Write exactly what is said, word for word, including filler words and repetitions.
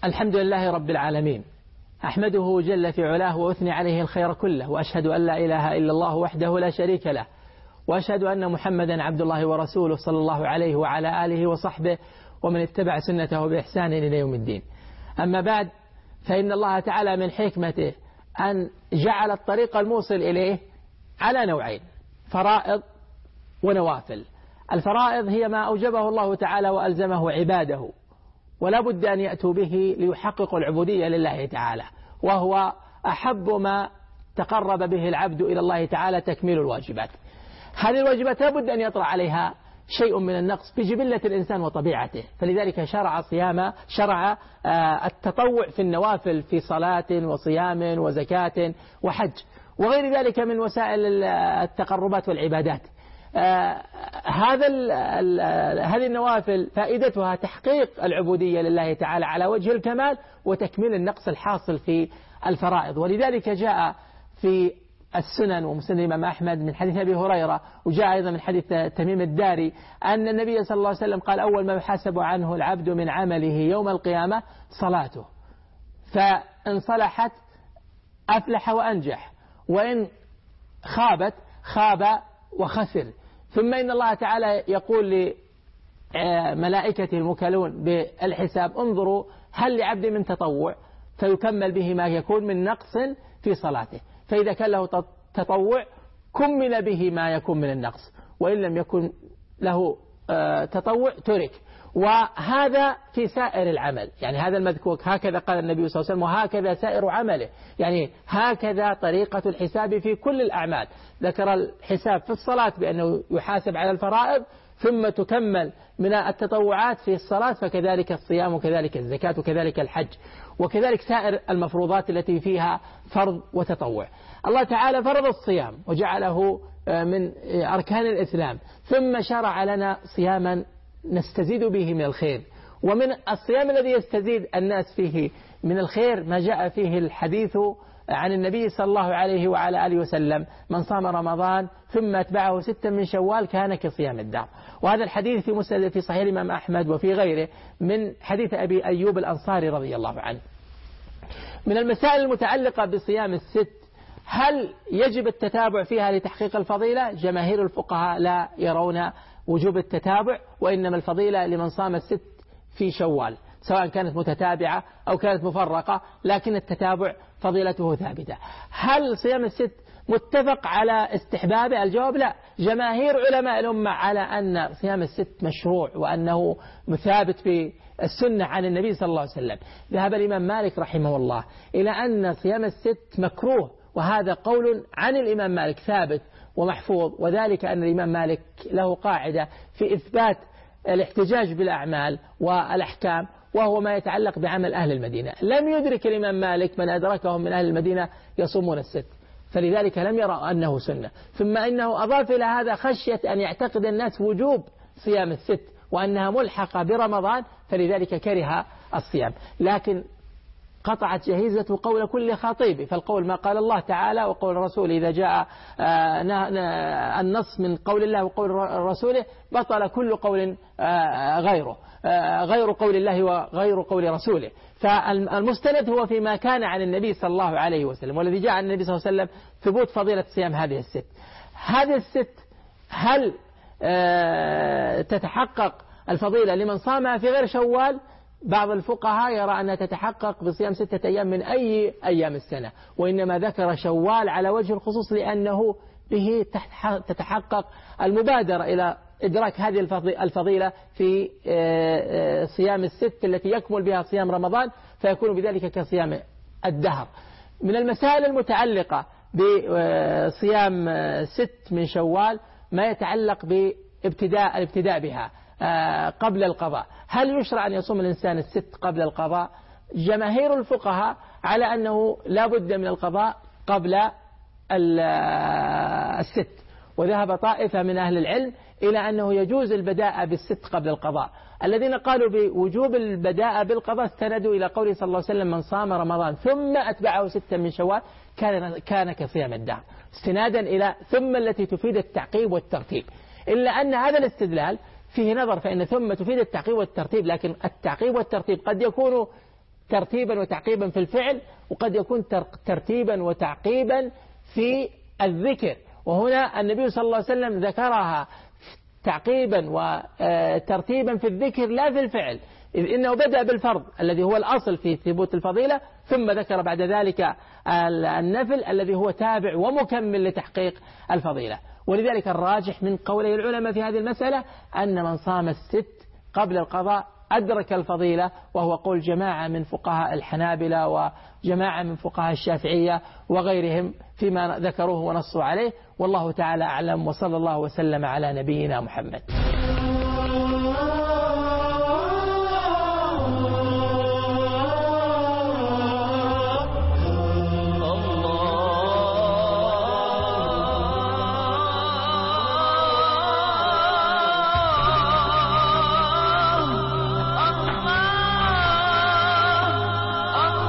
الحمد لله رب العالمين، أحمده جل في علاه وأثني عليه الخير كله، وأشهد أن لا إله إلا الله وحده لا شريك له، وأشهد أن محمدا عبد الله ورسوله صلى الله عليه وعلى آله وصحبه ومن اتبع سنته بإحسان إلى يوم الدين. أما بعد، فإن الله تعالى من حكمته أن جعل الطريق الموصل إليه على نوعين: فرائض ونوافل. الفرائض هي ما أوجبه الله تعالى وألزمه عباده، ولا بد أن يأتوا به ليحققوا العبودية لله تعالى، وهو أحب ما تقرب به العبد إلى الله تعالى تكميل الواجبات. هذه الواجبات لا بد أن يطرأ عليها شيء من النقص بجبلة الإنسان وطبيعته، فلذلك شرع صيام شرع التطوع في النوافل في صلاة وصيام وزكاة وحج وغير ذلك من وسائل التقربات والعبادات. آه هذا ال ال هذه النوافل فائدتها تحقيق العبودية لله تعالى على وجه الكمال وتكميل النقص الحاصل في الفرائض. ولذلك جاء في السنن ومسند الإمام أحمد من حديث أبي هريرة، وجاء أيضا من حديث تميم الداري أن النبي صلى الله عليه وسلم قال: أول ما يحاسب عنه العبد من عمله يوم القيامة صلاته، فإن صلحت أفلح وأنجح، وإن خابت خاب وخسر. ثم إن الله تعالى يقول لملائكته الموكلون بالحساب: انظروا هل لعبد من تطوع، فيكمل به ما يكون من نقص في صلاته، فإذا كان له تطوع كمل به ما يكون من النقص، وإن لم يكن له تطوع ترك. وهذا في سائر العمل، يعني هذا المذكور هكذا قال النبي صلى الله عليه وسلم: وهكذا سائر عمله، يعني هكذا طريقة الحساب في كل الأعمال. ذكر الحساب في الصلاة بأنه يحاسب على الفرائض ثم تكمل من التطوعات في الصلاة، فكذلك الصيام وكذلك الزكاة وكذلك الحج وكذلك سائر المفروضات التي فيها فرض وتطوع. الله تعالى فرض الصيام وجعله من أركان الإسلام، ثم شرع لنا صياما نستزيد به من الخير. ومن الصيام الذي يستزيد الناس فيه من الخير ما جاء فيه الحديث عن النبي صلى الله عليه وعلى آله وسلم: من صام رمضان ثم أتبعه ستا من شوال كان كصيام الدهر. وهذا الحديث في مسند في صحيح الإمام أحمد وفي غيره من حديث أبي أيوب الأنصاري رضي الله عنه. من المسائل المتعلقة بصيام الست: هل يجب التتابع فيها لتحقيق الفضيلة؟ جماهير الفقهاء لا يرون وجوب التتابع، وإنما الفضيلة لمن صام الست في شوال، سواء كانت متتابعة أو كانت مفرقة، لكن التتابع فضيلته ثابتة. هل صيام الست متفق على استحبابه؟ الجواب لا. جماهير علماء الأمة على أن صيام الست مشروع وأنه مثابت في السنة عن النبي صلى الله عليه وسلم. ذهب الإمام مالك رحمه الله إلى أن صيام الست مكروه، وهذا قول عن الإمام مالك ثابت ومحفوظ، وذلك أن الإمام مالك له قاعدة في إثبات الاحتجاج بالأعمال والأحكام، وهو ما يتعلق بعمل أهل المدينة. لم يدرك الإمام مالك من أدركهم من أهل المدينة يصومون الست، فلذلك لم يرى أنه سنة. ثم إنه أضاف إلى هذا خشية أن يعتقد الناس وجوب صيام الست وأنها ملحقة برمضان، فلذلك كره الصيام. لكن قطعت جهيزة قول كل خطيب، فالقول ما قال الله تعالى وقول الرسول. إذا جاء النص من قول الله وقول رسوله بطل كل قول غيره غير قول الله وغير قول رسوله. فالمستند هو فيما كان عن النبي صلى الله عليه وسلم، والذي جاء عن النبي صلى الله عليه وسلم ثبوت فضيلة صيام هذه الست. هذه الست هل تتحقق الفضيلة لمن صامها في غير شوال؟ بعض الفقهاء يرى أنها تتحقق بصيام ستة أيام من أي أيام السنة، وإنما ذكر شوال على وجه الخصوص لأنه به تتحقق المبادرة إلى إدراك هذه الفضيلة في صيام الست التي يكمل بها صيام رمضان، فيكون بذلك كصيام الدهر. من المسائل المتعلقة بصيام ست من شوال ما يتعلق بابتداء الابتداء بها قبل القضاء. هل يشرع أن يصوم الإنسان الست قبل القضاء؟ جماهير الفقهاء على أنه لا بد من القضاء قبل الست، وذهب طائفة من أهل العلم إلى أنه يجوز البداء بالست قبل القضاء. الذين قالوا بوجوب البداء بالقضاء استندوا إلى قوله صلى الله عليه وسلم: من صام رمضان ثم أتبعه ستا من شوال كان كان كصيام الدهر، استنادا إلى ثم التي تفيد التعقيب والترتيب. إلا أن هذا الاستدلال فيه نظر، فإن ثم تفيد التعقيب والترتيب، لكن التعقيب والترتيب قد يكون ترتيبا وتعقيبا في الفعل، وقد يكون ترتيبا وتعقيبا في الذكر. وهنا النبي صلى الله عليه وسلم ذكرها تعقيبا وترتيبا في الذكر لا في الفعل، إذ إنه بدأ بالفرض الذي هو الأصل في ثبوت الفضيلة، ثم ذكر بعد ذلك النفل الذي هو تابع ومكمل لتحقيق الفضيلة. ولذلك الراجح من قولي العلماء في هذه المسألة أن من صام الست قبل القضاء أدرك الفضيلة، وهو قول جماعة من فقهاء الحنابلة وجماعة من فقهاء الشافعية وغيرهم فيما ذكروه ونصوا عليه، والله تعالى أعلم، وصلى الله وسلم على نبينا محمد.